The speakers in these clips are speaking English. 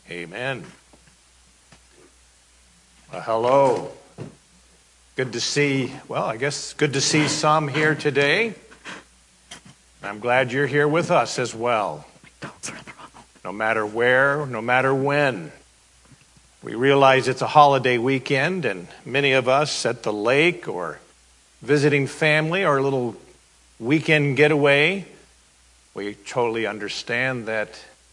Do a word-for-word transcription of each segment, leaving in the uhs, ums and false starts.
Amen. Well, hello. Good to see, well, I guess good to see some here today. I'm glad you're here with us as well. No matter where, no matter when. We realize it's a holiday weekend, and many of us at the lake or visiting family or a little weekend getaway. We totally understand that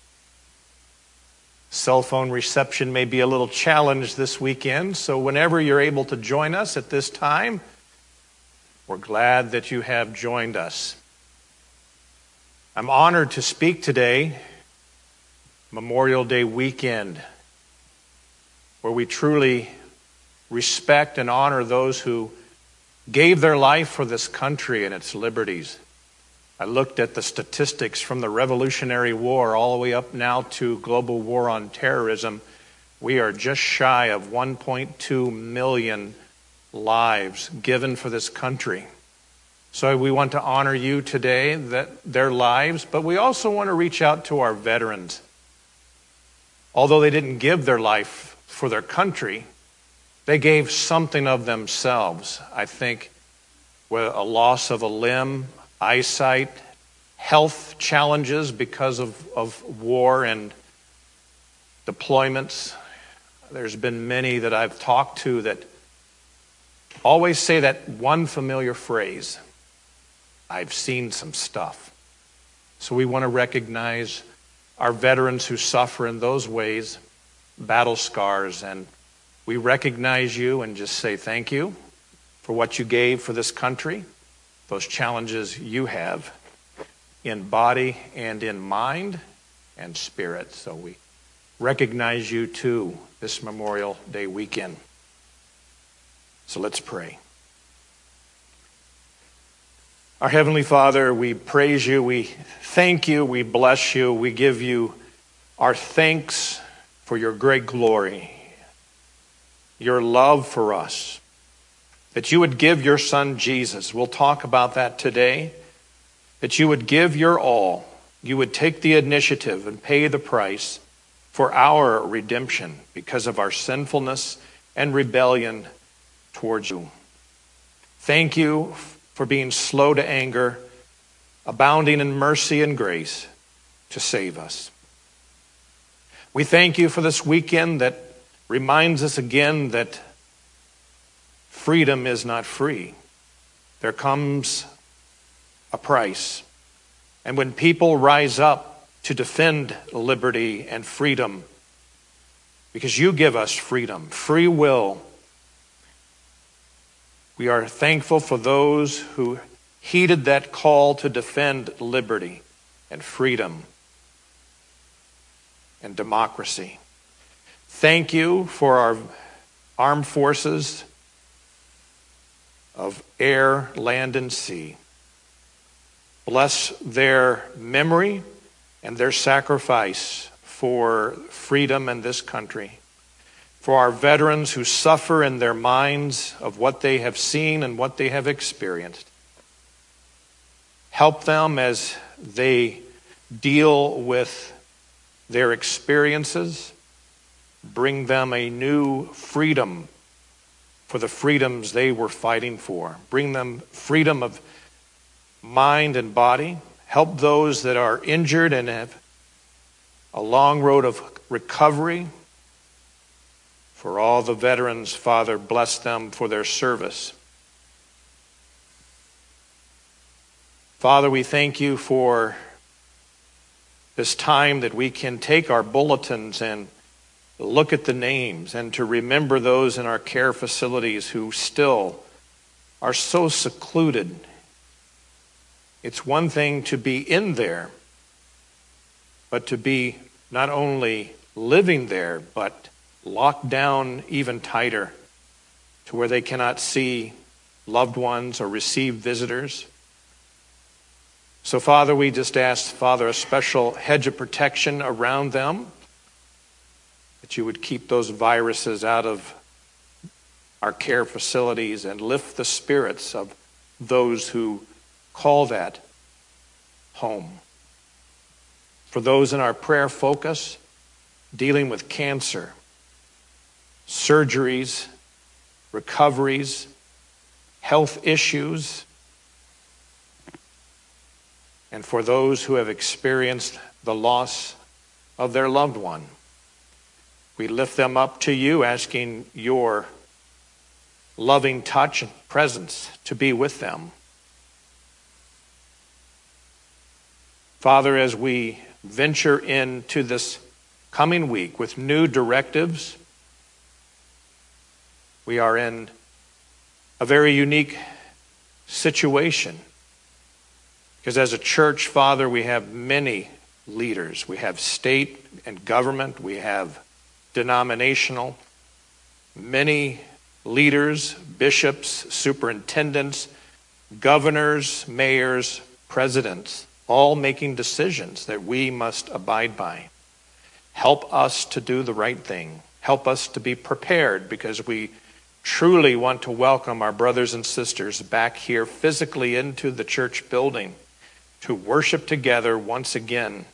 cell phone reception may be a little challenged this weekend, so whenever you're able to join us at this time, we're glad that you have joined us. I'm honored to speak today, Memorial Day weekend, where we truly respect and honor those who gave their life for this country and its liberties. I looked at the statistics from the Revolutionary War all the way up now to global war on terrorism. We are just shy of one point two million lives given for this country. So we want to honor you today, that their lives, but we also want to reach out to our veterans. Although they didn't give their life for their country, they gave something of themselves. I think with a loss of a limb, eyesight, health challenges because of, of war and deployments. There's been many that I've talked to that always say that one familiar phrase, I've seen some stuff. So we want to recognize our veterans who suffer in those ways, battle scars, and we recognize you and just say thank you for what you gave for this country, those challenges you have in body and in mind and spirit. So we recognize you too this Memorial Day weekend. So let's pray. Our Heavenly Father, we praise you, we thank you, we bless you, we give you our thanks for your great glory, your love for us, that you would give your Son Jesus. We'll talk about that today. That you would give your all. You would take the initiative and pay the price for our redemption because of our sinfulness and rebellion towards you. Thank you for being slow to anger, abounding in mercy and grace to save us. We thank you for this weekend that reminds us again that freedom is not free. There comes a price. And when people rise up to defend liberty and freedom, because you give us freedom, free will, we are thankful for those who heeded that call to defend liberty and freedom and democracy. Thank you for our armed forces of air, land, and sea. Bless their memory and their sacrifice for freedom in this country. For our veterans who suffer in their minds of what they have seen and what they have experienced. Help them as they deal with their experiences. Bring them a new freedom for the freedoms they were fighting for. Bring them freedom of mind and body. Help those that are injured and have a long road of recovery. For all the veterans, Father, bless them for their service. Father, we thank you for this time that we can take our bulletins and look at the names and to remember those in our care facilities who still are so secluded. It's one thing to be in there, but to be not only living there, but locked down even tighter to where they cannot see loved ones or receive visitors. So, Father, we just ask, Father, a special hedge of protection around them, that you would keep those viruses out of our care facilities and lift the spirits of those who call that home. For those in our prayer focus, dealing with cancer, surgeries, recoveries, health issues, and for those who have experienced the loss of their loved one. We lift them up to you, asking your loving touch and presence to be with them. Father, as we venture into this coming week with new directives, we are in a very unique situation. Because as a church, Father, we have many leaders. We have state and government. We have denominational. Many leaders, bishops, superintendents, governors, mayors, presidents, all making decisions that we must abide by. Help us to do the right thing. Help us to be prepared, because we truly want to welcome our brothers and sisters back here physically into the church building to worship together once again.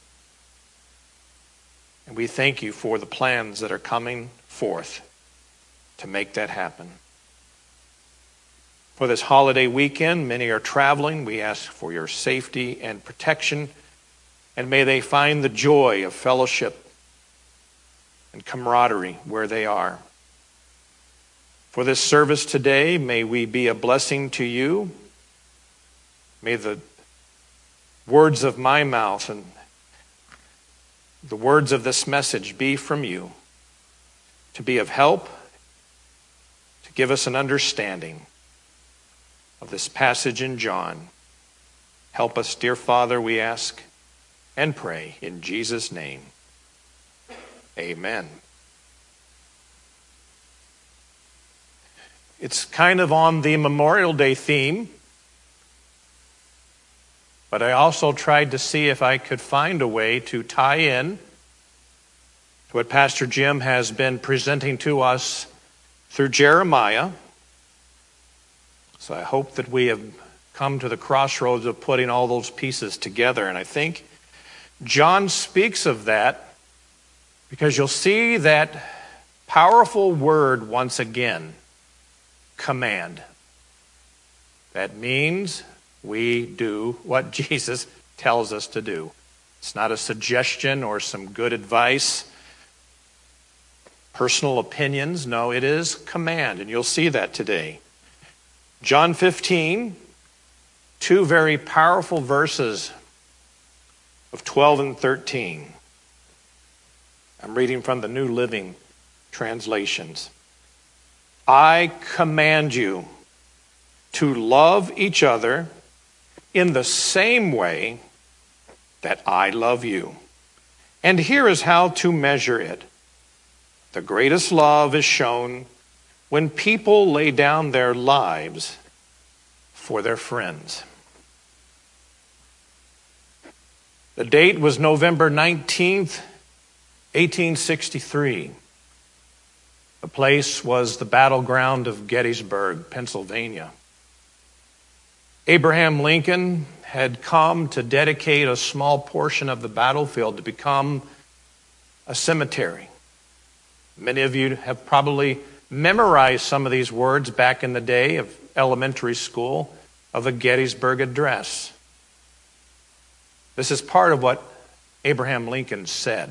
And we thank you for the plans that are coming forth to make that happen. For this holiday weekend, many are traveling. We ask for your safety and protection, and may they find the joy of fellowship and camaraderie where they are. For this service today, may we be a blessing to you. May the words of my mouth and the words of this message be from you, to be of help, to give us an understanding of this passage in John. Help us, dear Father, we ask and pray in Jesus' name. Amen. It's kind of on the Memorial Day theme, but I also tried to see if I could find a way to tie in to what Pastor Jim has been presenting to us through Jeremiah. So I hope that we have come to the crossroads of putting all those pieces together. And I think John speaks of that because you'll see that powerful word once again, command. That means we do what Jesus tells us to do. It's not a suggestion or some good advice, personal opinions. No, it is command, and you'll see that today. John fifteen, two very powerful verses of twelve and thirteen. I'm reading from the New Living Translations. I command you to love each other in the same way that I love you. And here is how to measure it. The greatest love is shown when people lay down their lives for their friends. The date was November nineteenth, eighteen sixty-three. The place was the battleground of Gettysburg, Pennsylvania. Abraham Lincoln had come to dedicate a small portion of the battlefield to become a cemetery. Many of you have probably memorized some of these words back in the day of elementary school of the Gettysburg Address. This is part of what Abraham Lincoln said.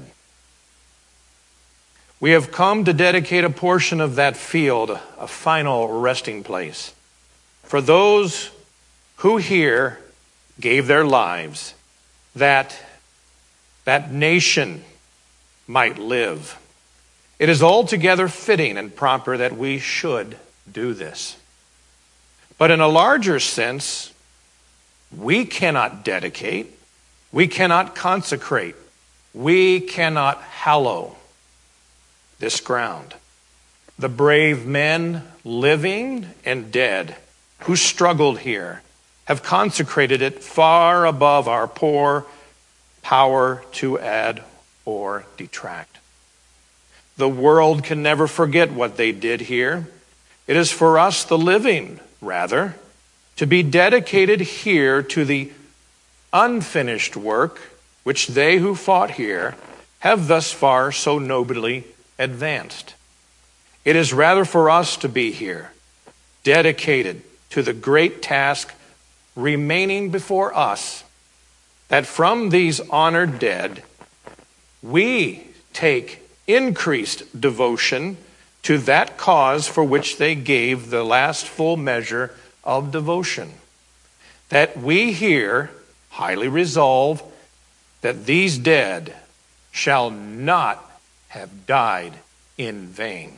We have come to dedicate a portion of that field, a final resting place, for those who here gave their lives that that nation might live. It is altogether fitting and proper that we should do this. But in a larger sense, we cannot dedicate, we cannot consecrate, we cannot hallow this ground. The brave men, living and dead, who struggled here, have consecrated it far above our poor power to add or detract. The world can never forget what they did here. It is for us, the living, rather, to be dedicated here to the unfinished work which they who fought here have thus far so nobly advanced. It is rather for us to be here, dedicated to the great task remaining before us, that from these honored dead, we take increased devotion to that cause for which they gave the last full measure of devotion. That we here highly resolve that these dead shall not have died in vain.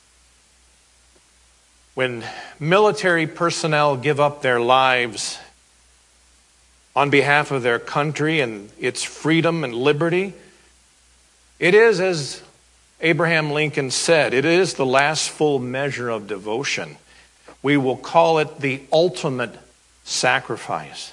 When military personnel give up their lives on behalf of their country and its freedom and liberty, it is, as Abraham Lincoln said, it is the last full measure of devotion. We will call it the ultimate sacrifice.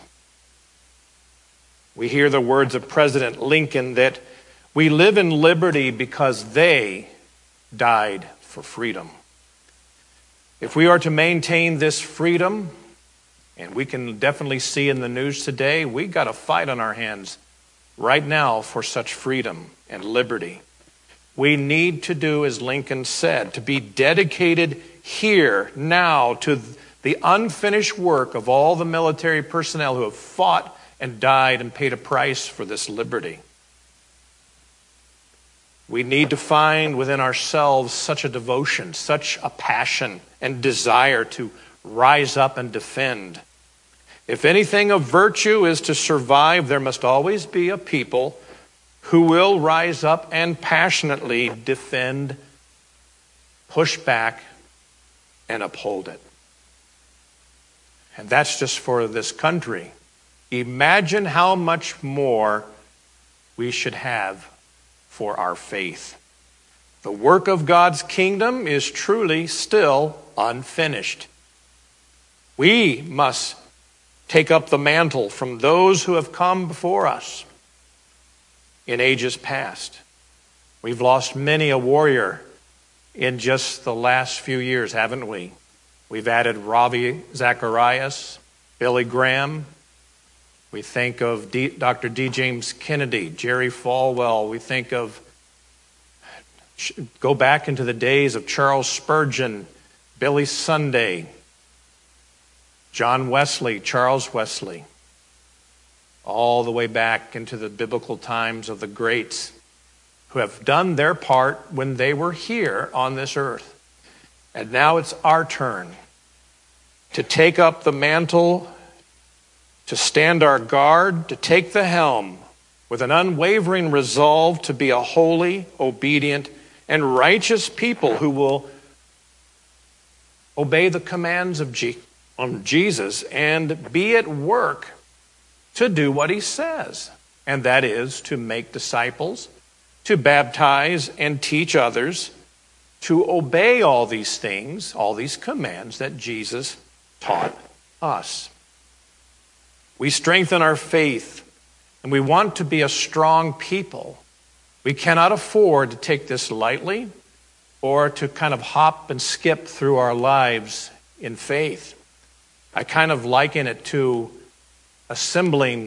We hear the words of President Lincoln that we live in liberty because they died for freedom. If we are to maintain this freedom, and we can definitely see in the news today, we got a fight on our hands right now for such freedom and liberty. We need to do as Lincoln said, to be dedicated here, now, to the unfinished work of all the military personnel who have fought and died and paid a price for this liberty. We need to find within ourselves such a devotion, such a passion and desire to rise up and defend. If anything of virtue is to survive, there must always be a people who will rise up and passionately defend, push back, and uphold it. And that's just for this country. Imagine how much more we should have for our faith. The work of God's kingdom is truly still unfinished. We must take up the mantle from those who have come before us in ages past. We've lost many a warrior in just the last few years, haven't we? We've added Ravi Zacharias, Billy Graham. We think of D, Doctor D. James Kennedy, Jerry Falwell. We think of, go back into the days of Charles Spurgeon, Billy Sunday, John Wesley, Charles Wesley, all the way back into the biblical times of the greats who have done their part when they were here on this earth. And now it's our turn to take up the mantle, to stand our guard, to take the helm with an unwavering resolve to be a holy, obedient, and righteous people who will obey the commands of Je- on Jesus and be at work to do what he says, and that is to make disciples, to baptize and teach others, to obey all these things, all these commands that Jesus taught us. We strengthen our faith, and we want to be a strong people. We cannot afford to take this lightly or to kind of hop and skip through our lives in faith. I kind of liken it to assembling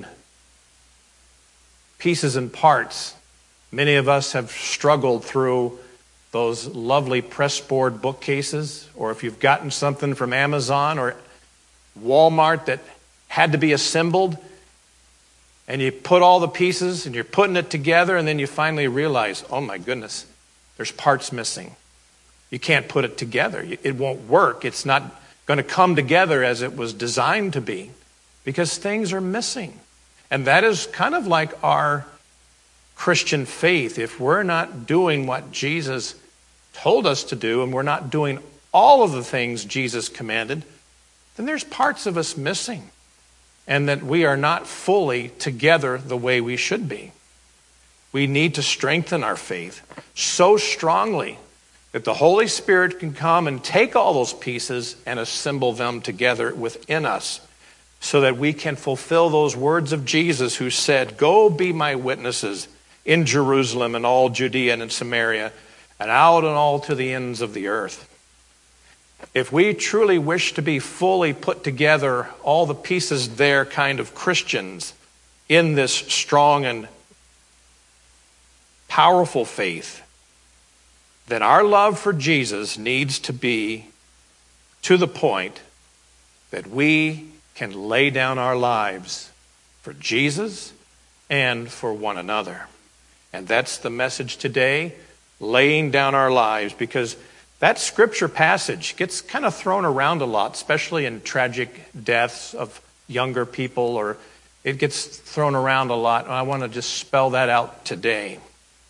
pieces and parts. Many of us have struggled through those lovely pressboard bookcases, or if you've gotten something from Amazon or Walmart that had to be assembled, and you put all the pieces and you're putting it together, and then you finally realize, oh my goodness, there's parts missing. You can't put it together. It won't work. It's not going to come together as it was designed to be because things are missing. And that is kind of like our Christian faith. If we're not doing what Jesus told us to do, and we're not doing all of the things Jesus commanded, then there's parts of us missing, and that we are not fully together the way we should be. We need to strengthen our faith so strongly that the Holy Spirit can come and take all those pieces and assemble them together within us so that we can fulfill those words of Jesus who said, "Go be my witnesses in Jerusalem and all Judea and in Samaria and out and all to the ends of the earth." If we truly wish to be fully put together, all the pieces there kind of Christians in this strong and powerful faith, then our love for Jesus needs to be to the point that we can lay down our lives for Jesus and for one another. And that's the message today, laying down our lives, because that scripture passage gets kind of thrown around a lot, especially in tragic deaths of younger people, or it gets thrown around a lot. And I want to just spell that out today.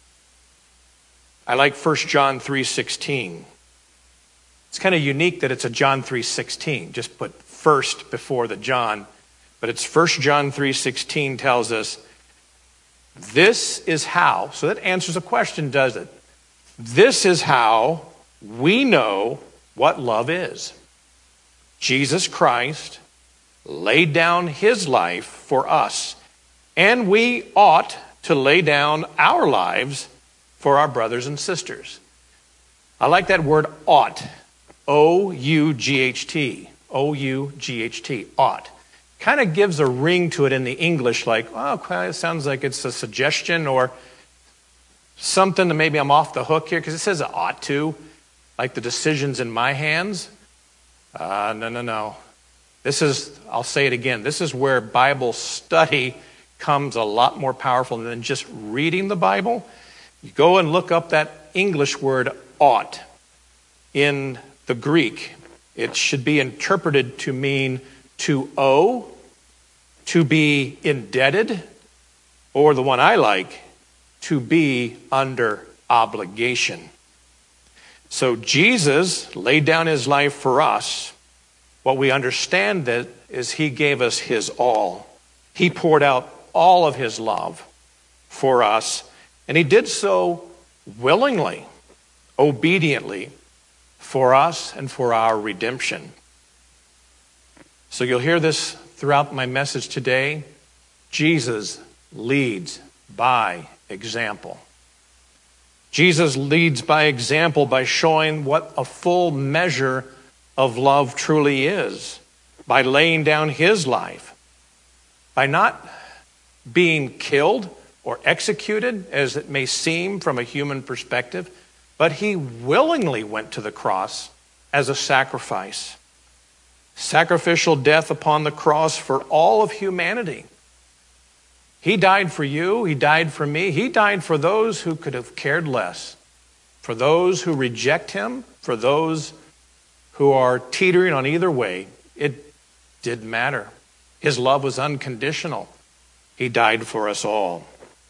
I like First John three sixteen. It's kind of unique that it's a John three sixteen. Just put first before the John. But it's First John three sixteen tells us, this is how, so that answers a question, does it? This is how we know what love is. Jesus Christ laid down his life for us, and we ought to lay down our lives for our brothers and sisters. I like that word ought. O U G H T. O U G H T. Ought. Kind of gives a ring to it in the English, like, oh, okay, it sounds like it's a suggestion or something that maybe I'm off the hook here, because it says ought to, like the decision's in my hands. Uh, no, no, no. This is, I'll say it again, this is where Bible study comes a lot more powerful than just reading the Bible. You go and look up that English word ought. In the Greek, it should be interpreted to mean to owe, to be indebted, or the one I like, to be under obligation. So Jesus laid down his life for us. What we understand that is he gave us his all. He poured out all of his love for us, and he did so willingly, obediently, for us and for our redemption. So you'll hear this throughout my message today. Jesus leads by example. Jesus leads by example by showing what a full measure of love truly is, by laying down his life, by not being killed or executed, as it may seem from a human perspective, but he willingly went to the cross as a sacrifice. Sacrificial death upon the cross for all of humanity. He died for you. He died for me. He died for those who could have cared less, for those who reject him, for those who are teetering on either way. It didn't matter. His love was unconditional. He died for us all.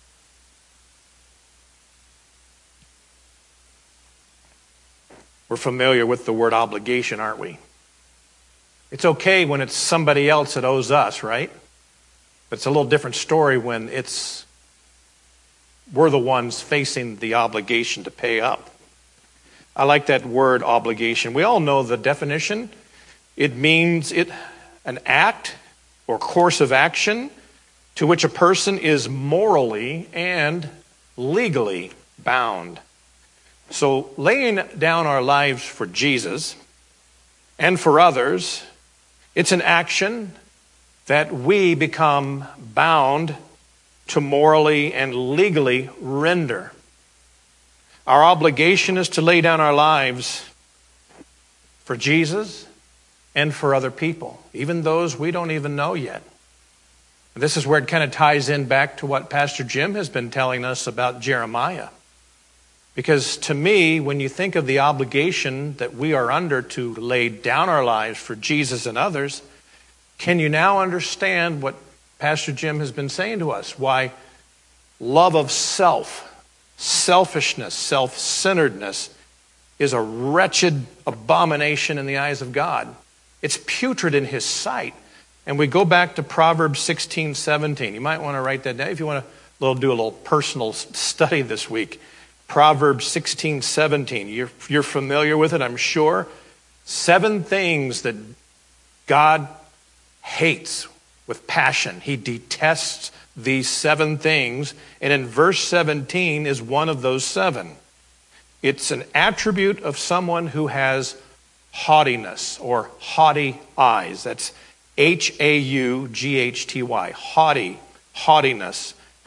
We're familiar with the word obligation, aren't we? It's okay when it's somebody else that owes us, right? But it's a little different story when it's we're the ones facing the obligation to pay up. I like that word obligation. We all know the definition. It means it an act or course of action to which a person is morally and legally bound. So laying down our lives for Jesus and for others, it's an action that we become bound to morally and legally render. Our obligation is to lay down our lives for Jesus and for other people, even those we don't even know yet. This is where it kind of ties in back to what Pastor Jim has been telling us about Jeremiah. Because to me, when you think of the obligation that we are under to lay down our lives for Jesus and others, can you now understand what Pastor Jim has been saying to us? Why love of self, selfishness, self-centeredness is a wretched abomination in the eyes of God. It's putrid in his sight. And we go back to Proverbs sixteen seventeen. You might want to write that down if you want to do a little personal study this week. Proverbs sixteen seventeen. You're, you're familiar with it, I'm sure. Seven things that God hates with passion. He detests these seven things. And in verse seventeen is one of those seven. It's an attribute of someone who has haughtiness or haughty eyes. That's H A U G H T Y. Haughty, haughtiness.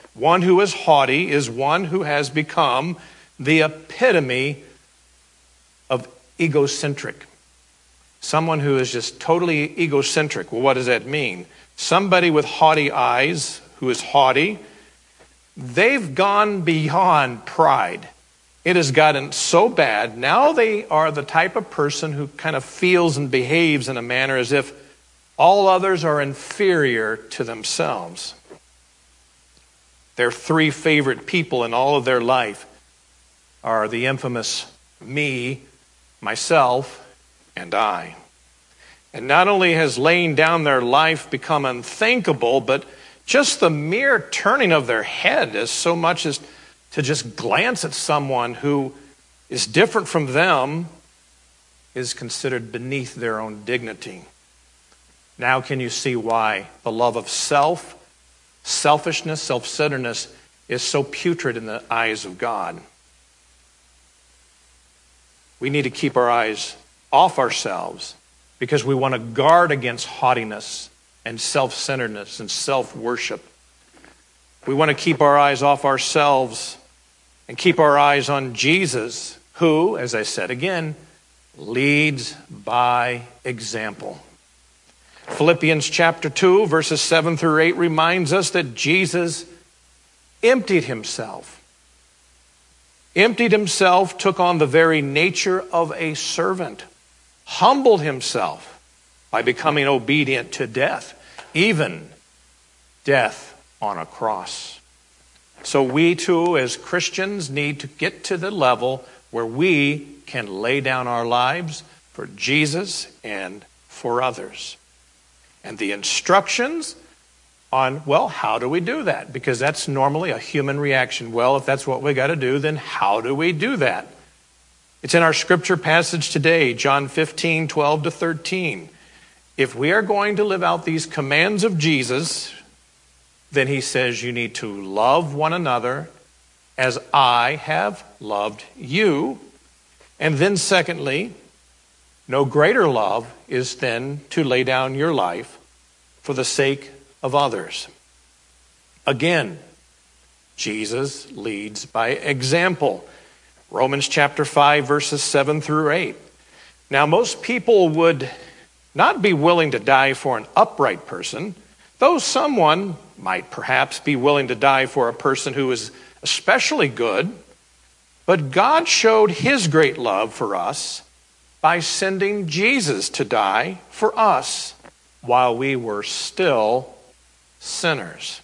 One who is haughty is one who has become the epitome of egocentric. Someone who is just totally egocentric. Well, what does that mean? Somebody with haughty eyes, who is haughty, they've gone beyond pride. It has gotten so bad. Now they are the type of person who kind of feels and behaves in a manner as if all others are inferior to themselves. Their three favorite people in all of their life are the infamous me, myself, and I. And not only has laying down their life become unthinkable, but just the mere turning of their head as so much as to just glance at someone who is different from them is considered beneath their own dignity. Now can you see why the love of self, selfishness, self-centeredness is so putrid in the eyes of God? We need to keep our eyes off ourselves because we want to guard against haughtiness and self-centeredness and self-worship. We want to keep our eyes off ourselves and keep our eyes on Jesus, who, as I said again, leads by example. Philippians chapter two, verses seven through eight reminds us that Jesus emptied himself. Emptied himself, took on the very nature of a servant, humbled himself by becoming obedient to death, even death on a cross. So we too, as Christians, need to get to the level where we can lay down our lives for Jesus and for others. And the instructions on, well, how do we do that? Because that's normally a human reaction. Well, if that's what we got to do, then how do we do that? It's in our scripture passage today, John fifteen, twelve to thirteen. If we are going to live out these commands of Jesus, then he says you need to love one another as I have loved you. And then secondly, no greater love is then to lay down your life for the sake of others. Again, Jesus leads by example. Romans chapter five, verses seven through eight. Now, most people would not be willing to die for an upright person, though someone might perhaps be willing to die for a person who is especially good. But God showed his great love for us by sending Jesus to die for us while we were still sinners.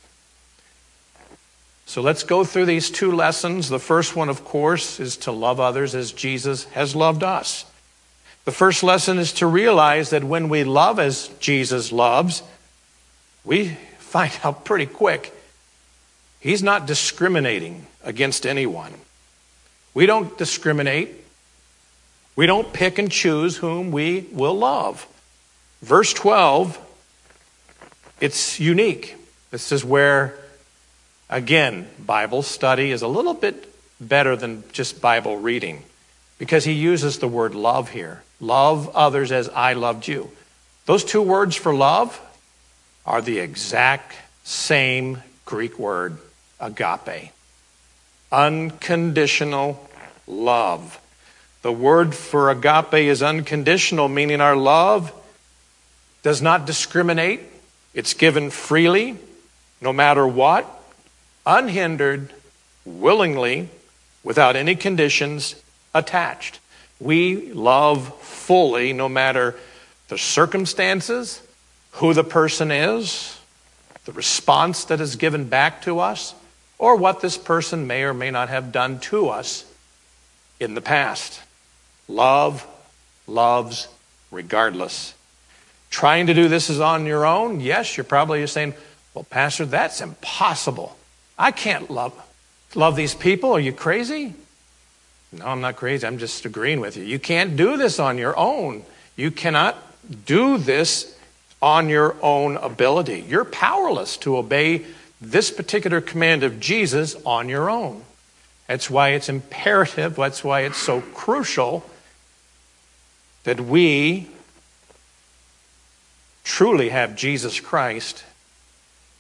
So let's go through these two lessons. The first one, of course, is to love others as Jesus has loved us. The first lesson is to realize that when we love as Jesus loves, we find out pretty quick he's not discriminating against anyone. We don't discriminate. We don't pick and choose whom we will love. Verse twelve, it's unique. This is where, again, Bible study is a little bit better than just Bible reading because he uses the word love here. Love others as I loved you. Those two words for love are the exact same Greek word, agape. Unconditional love. The word for agape is unconditional, meaning our love does not discriminate. It's given freely, no matter what, unhindered, willingly, without any conditions attached. We love fully, no matter the circumstances, who the person is, the response that is given back to us, or what this person may or may not have done to us in the past. Love loves regardless. Trying to do this is on your own? Yes, you're probably saying, well, Pastor, that's impossible. I can't love, love these people. Are you crazy? No, I'm not crazy. I'm just agreeing with you. You can't do this on your own. You cannot do this on your own ability. You're powerless to obey this particular command of Jesus on your own. That's why it's imperative. That's why it's so crucial that we truly have Jesus Christ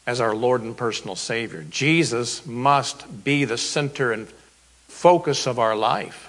as our Lord and personal Savior. Jesus must be the center and focus of our life.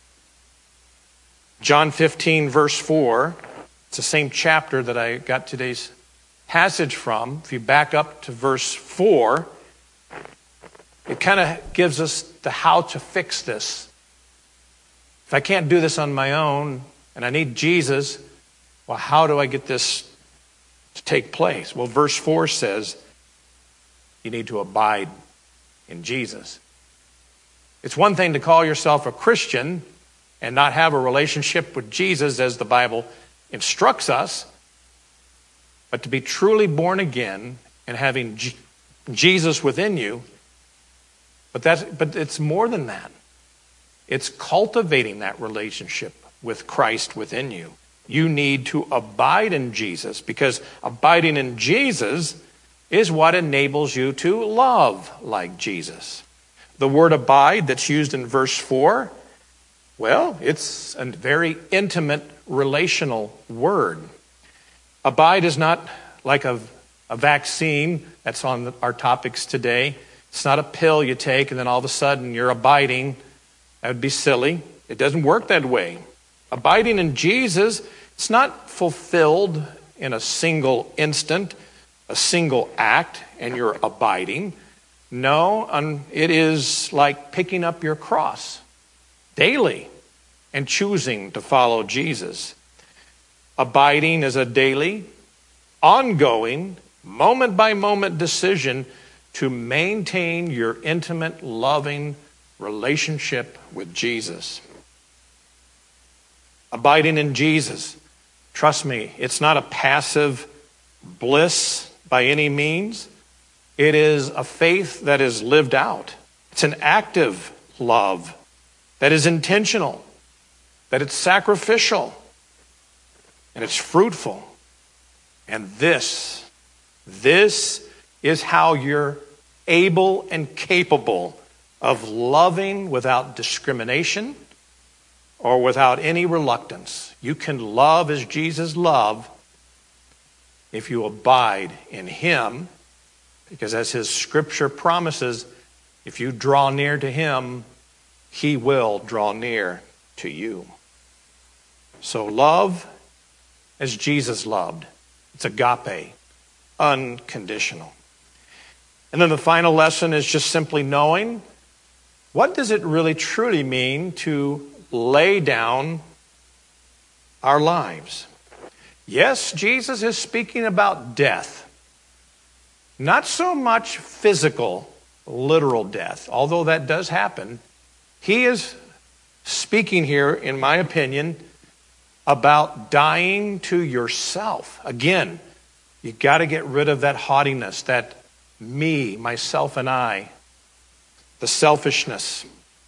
John fifteen, verse four, it's the same chapter that I got today's passage from. If you back up to verse four, it kind of gives us the how to fix this. If I can't do this on my own and I need Jesus, well, how do I get this to take place? Well, verse four says you need to abide in Jesus. It's one thing to call yourself a Christian and not have a relationship with Jesus as the Bible instructs us, but to be truly born again and having G- Jesus within you. But that's, but it's more than that. It's cultivating that relationship with Christ within you. You need to abide in Jesus, because abiding in Jesus is what enables you to love like Jesus. The word abide that's used in verse four, well, it's a very intimate relational word. Abide is not like a, a vaccine that's on our topics today. It's not a pill you take and then all of a sudden you're abiding. That would be silly. It doesn't work that way. Abiding in Jesus, it's not fulfilled in a single instant, a single act, and you're abiding. No, um, it is like picking up your cross daily and choosing to follow Jesus. Abiding is a daily, ongoing, moment-by-moment decision to maintain your intimate, loving relationship with Jesus. Abiding in Jesus, trust me, it's not a passive bliss by any means. It is a faith that is lived out. It's an active love that is intentional, that it's sacrificial, and it's fruitful. And this, this is how you're able and capable of loving without discrimination or without any reluctance. You can love as Jesus loved if you abide in him, because as his scripture promises, if you draw near to him, he will draw near to you. So love as Jesus loved. It's agape, unconditional. And then the final lesson is just simply knowing, what does it really truly mean to lay down our lives? Yes, Jesus is speaking about death. Not so much physical, literal death, although that does happen. He is speaking here, in my opinion, about dying to yourself. Again, you've got to get rid of that haughtiness, that me, myself, and I, the selfishness.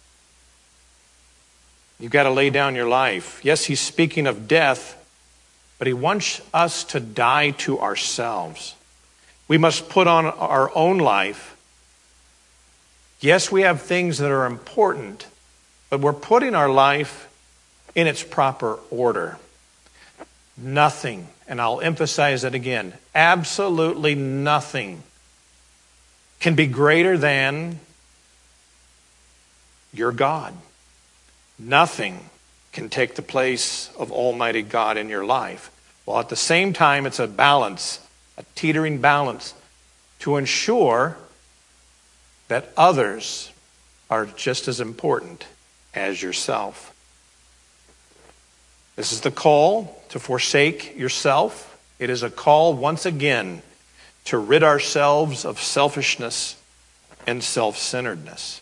You've got to lay down your life. Yes, he's speaking of death, but he wants us to die to ourselves. We must put on our own life. Yes, we have things that are important, but we're putting our life in its proper order. Nothing, and I'll emphasize it again, absolutely nothing can be greater than your God. Nothing can take the place of Almighty God in your life. While at the same time, it's a balance, a teetering balance, to ensure that others are just as important as yourself. This is the call to forsake yourself. It is a call, once again, to rid ourselves of selfishness and self-centeredness.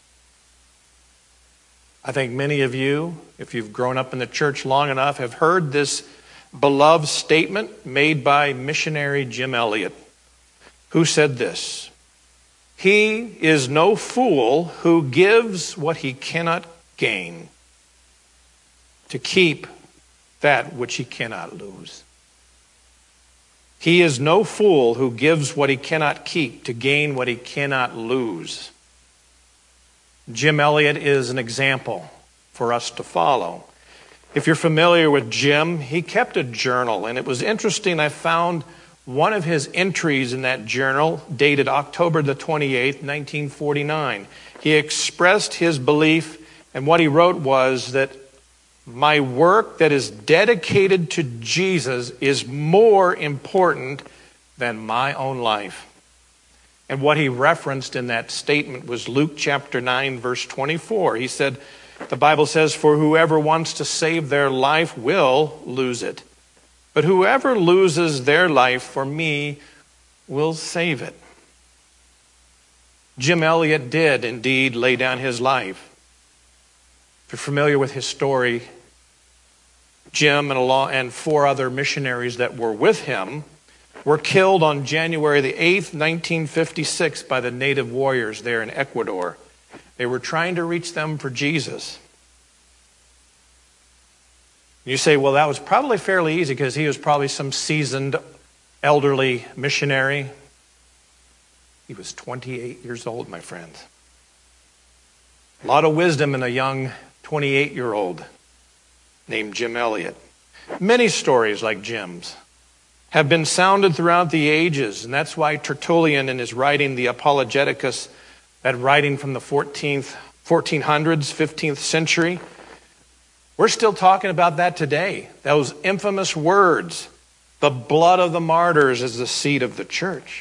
I think many of you, if you've grown up in the church long enough, have heard this beloved statement made by missionary Jim Elliot, who said this: "He is no fool who gives what he cannot gain to keep that which he cannot lose." He is no fool who gives what he cannot keep to gain what he cannot lose. Jim Elliot is an example for us to follow. If you're familiar with Jim, he kept a journal, and it was interesting. I found one of his entries in that journal, dated October the twenty-eighth, nineteen forty-nine, he expressed his belief, and what he wrote was that my work that is dedicated to Jesus is more important than my own life. And what he referenced in that statement was Luke chapter nine, verse twenty-four. He said, the Bible says, for whoever wants to save their life will lose it. But whoever loses their life for me will save it. Jim Elliot did indeed lay down his life. If you're familiar with his story, Jim and, along, and four other missionaries that were with him were killed on January the eighth, nineteen fifty-six by the native warriors there in Ecuador. They were trying to reach them for Jesus. You say, well, that was probably fairly easy because he was probably some seasoned elderly missionary. He was twenty-eight years old, my friends. A lot of wisdom in a young twenty-eight-year-old named Jim Elliot. Many stories like Jim's have been sounded throughout the ages, and that's why Tertullian, in his writing, the Apologeticus, that writing from the fourteenth, fourteen hundreds, fifteenth century, we're still talking about that today. Those infamous words, the blood of the martyrs is the seed of the church.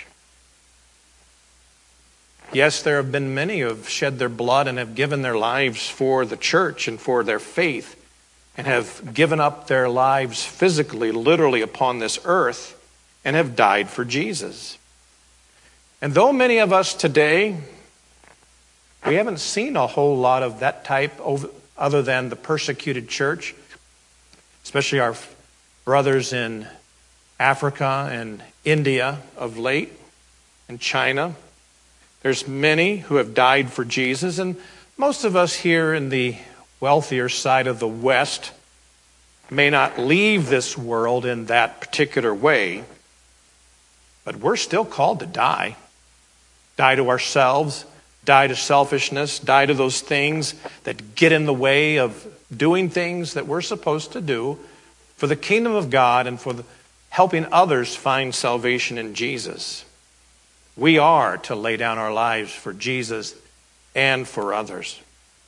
Yes, there have been many who have shed their blood and have given their lives for the church and for their faith, and have given up their lives physically, literally upon this earth, and have died for Jesus. And though many of us today, we haven't seen a whole lot of that type other than the persecuted church, especially our brothers in Africa and India of late, and China. There's many who have died for Jesus, and most of us here in the wealthier side of the West may not leave this world in that particular way, but we're still called to die. Die to ourselves, die to selfishness, die to those things that get in the way of doing things that we're supposed to do for the kingdom of God and for the, helping others find salvation in Jesus. We are to lay down our lives for Jesus and for others.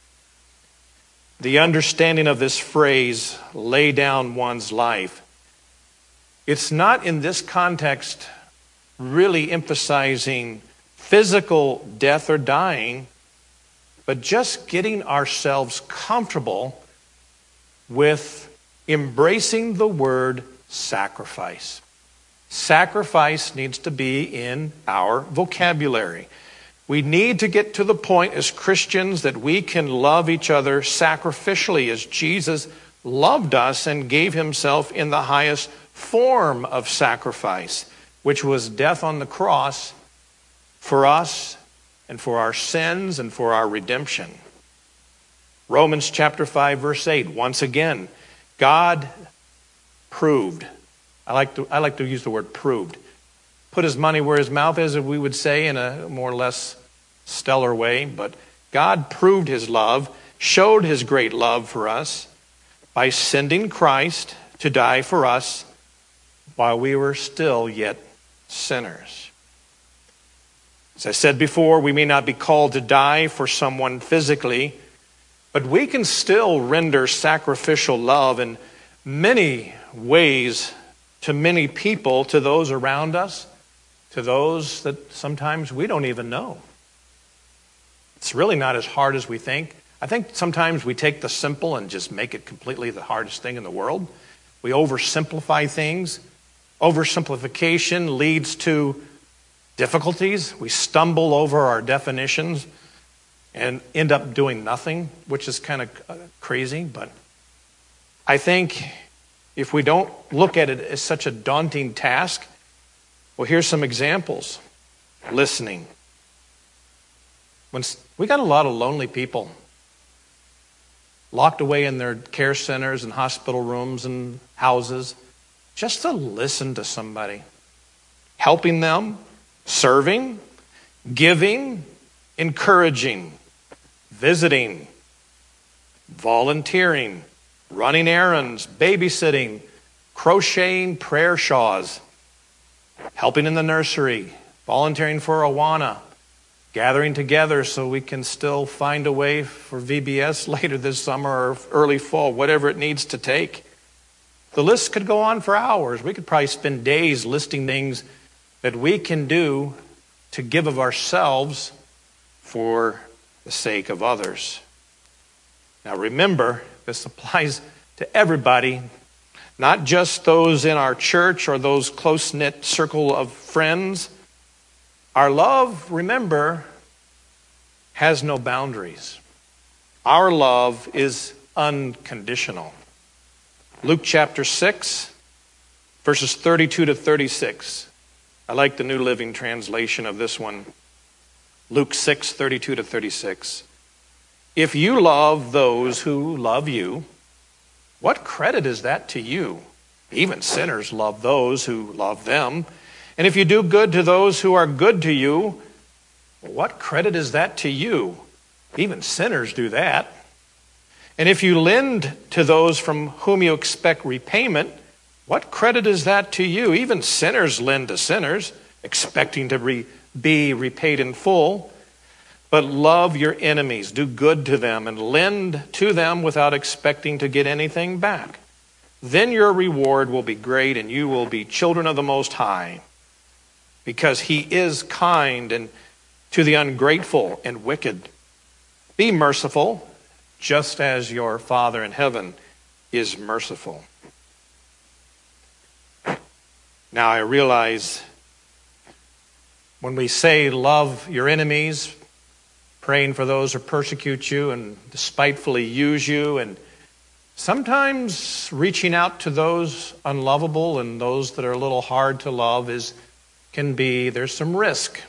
The understanding of this phrase, lay down one's life, it's not in this context really emphasizing physical death or dying, but just getting ourselves comfortable with embracing the word sacrifice. Sacrifice needs to be in our vocabulary. We need to get to the point as Christians that we can love each other sacrificially as Jesus loved us and gave himself in the highest form of sacrifice, which was death on the cross for us and for our sins and for our redemption. Romans chapter five, verse eight, once again, God proved, I like to, I like to use the word proved, put his money where his mouth is, as we would say in a more or less stellar way, but God proved his love, showed his great love for us by sending Christ to die for us while we were still yet sinners. As I said before, we may not be called to die for someone physically, but we can still render sacrificial love in many ways to many people, to those around us, to those that sometimes we don't even know. It's really not as hard as we think. I think sometimes we take the simple and just make it completely the hardest thing in the world. We oversimplify things. Oversimplification leads to difficulties. We stumble over our definitions and end up doing nothing, which is kind of crazy. But I think if we don't look at it as such a daunting task, well, here's some examples. Listening. When we got a lot of lonely people locked away in their care centers and hospital rooms and houses, just to listen to somebody, helping them, serving, giving, encouraging, visiting, volunteering, running errands, babysitting, crocheting prayer shawls. helping in the nursery, volunteering for Awana, gathering together so we can still find a way for V B S later this summer or early fall, whatever it needs to take. The list could go on for hours. We could probably spend days listing things that we can do to give of ourselves for the sake of others. Now remember, this applies to everybody, not just those in our church or those close-knit circle of friends. Our love, remember, has no boundaries. Our love is unconditional. Luke chapter six, verses thirty-two to thirty-six. I like the New Living Translation of this one. Luke six, thirty-two to thirty-six. If you love those who love you, what credit is that to you? Even sinners love those who love them. And if you do good to those who are good to you, what credit is that to you? Even sinners do that. And if you lend to those from whom you expect repayment, what credit is that to you? Even sinners lend to sinners, expecting to re- be repaid in full. But love your enemies, do good to them, and lend to them without expecting to get anything back. Then your reward will be great, and you will be children of the Most High, because He is kind and to the ungrateful and wicked. Be merciful, just as your Father in heaven is merciful. Now I realize when we say love your enemies, praying for those who persecute you and despitefully use you, and sometimes reaching out to those unlovable and those that are a little hard to love is can be, there's some risk.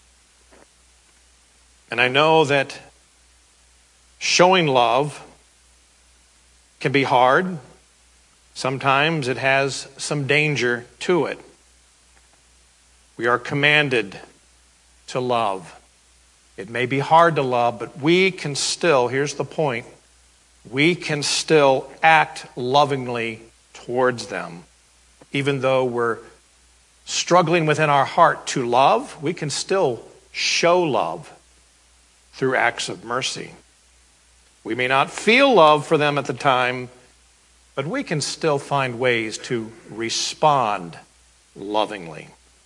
And I know that showing love can be hard. Sometimes it has some danger to it. We are commanded to love. It may be hard to love, but we can still, here's the point, we can still act lovingly towards them. Even though we're struggling within our heart to love, we can still show love through acts of mercy. We may not feel love for them at the time, but we can still find ways to respond lovingly.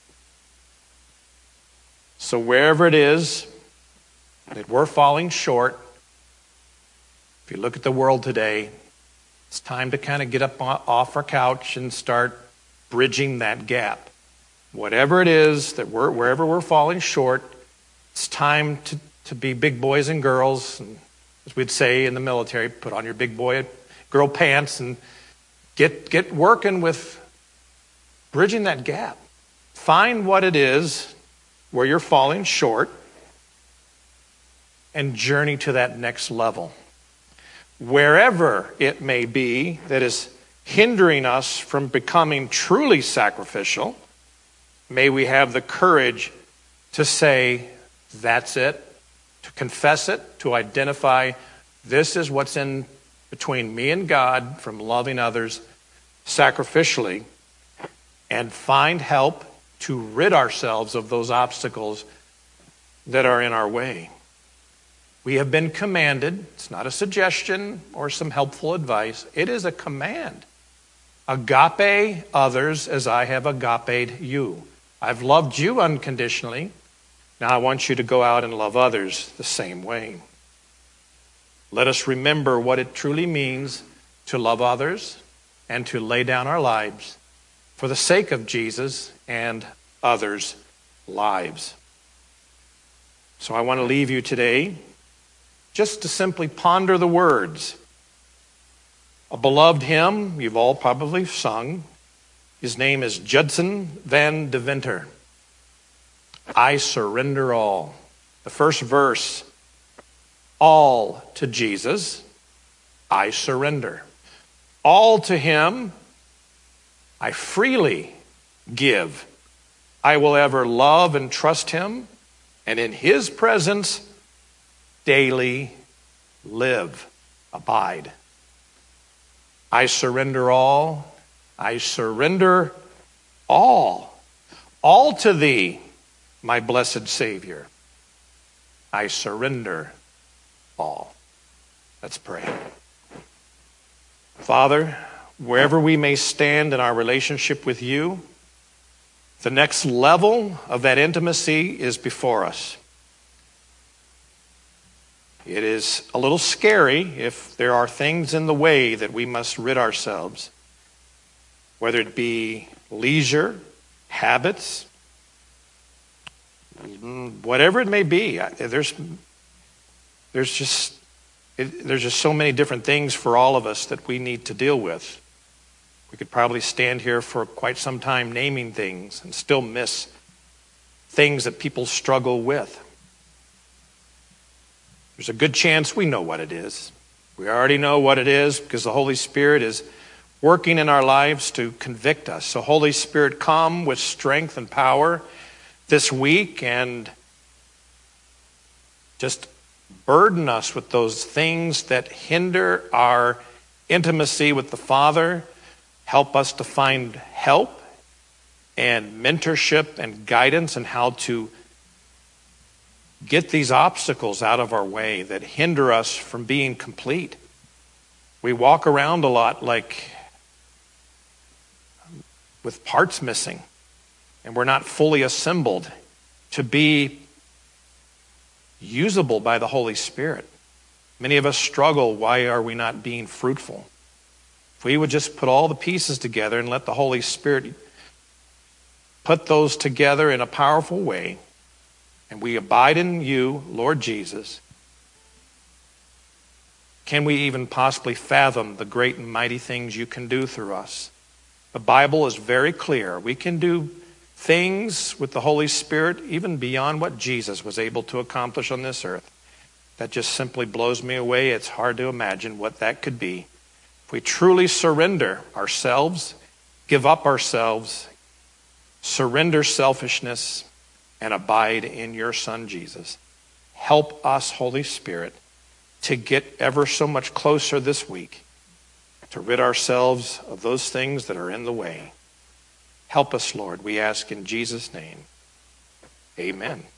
So wherever it is that we're falling short, if you look at the world today, it's time to kind of get up off our couch and start bridging that gap. Whatever it is that we're, wherever we're falling short, it's time to, to be big boys and girls, and as we'd say in the military, put on your big boy girl pants and get get working with bridging that gap. Find what it is where you're falling short and journey to that next level. Wherever it may be that is hindering us from becoming truly sacrificial, may we have the courage to say, that's it, to confess it, to identify this is what's in between me and God from loving others sacrificially, and find help to rid ourselves of those obstacles that are in our way. We have been commanded, it's not a suggestion or some helpful advice, it is a command. Agape others as I have agaped you. I've loved you unconditionally. Now I want you to go out and love others the same way. Let us remember what it truly means to love others and to lay down our lives for the sake of Jesus and others' lives. So I want to leave you today just to simply ponder the words. A beloved hymn you've all probably sung. His name is Judson Van Deventer. I surrender all. The first verse, all to Jesus, I surrender. All to him, I freely give. I will ever love and trust him, and in his presence daily live, abide. I surrender all. I surrender all. All to thee, my blessed Savior, I surrender all. Let's pray. Father, wherever we may stand in our relationship with you, the next level of that intimacy is before us. It is a little scary if there are things in the way that we must rid ourselves, whether it be leisure, habits, whatever it may be. There's, there's just, it, there's just so many different things for all of us that we need to deal with. We could probably stand here for quite some time naming things and still miss things that people struggle with. There's a good chance we know what it is. We already know what it is because the Holy Spirit is working in our lives to convict us. So Holy Spirit, come with strength and power this week and just burden us with those things that hinder our intimacy with the Father. Help us to find help and mentorship and guidance in how to get these obstacles out of our way that hinder us from being complete. We walk around a lot like with parts missing, and we're not fully assembled to be usable by the Holy Spirit. Many of us struggle. Why are we not being fruitful? If we would just put all the pieces together and let the Holy Spirit put those together in a powerful way, and we abide in you, Lord Jesus, can we even possibly fathom the great and mighty things you can do through us? The Bible is very clear. We can do things with the Holy Spirit even beyond what Jesus was able to accomplish on this earth. That just simply blows me away. It's hard to imagine what that could be. If we truly surrender ourselves, give up ourselves, surrender selfishness, and abide in your Son, Jesus. Help us, Holy Spirit, to get ever so much closer this week, to rid ourselves of those things that are in the way. Help us, Lord, we ask in Jesus' name. Amen.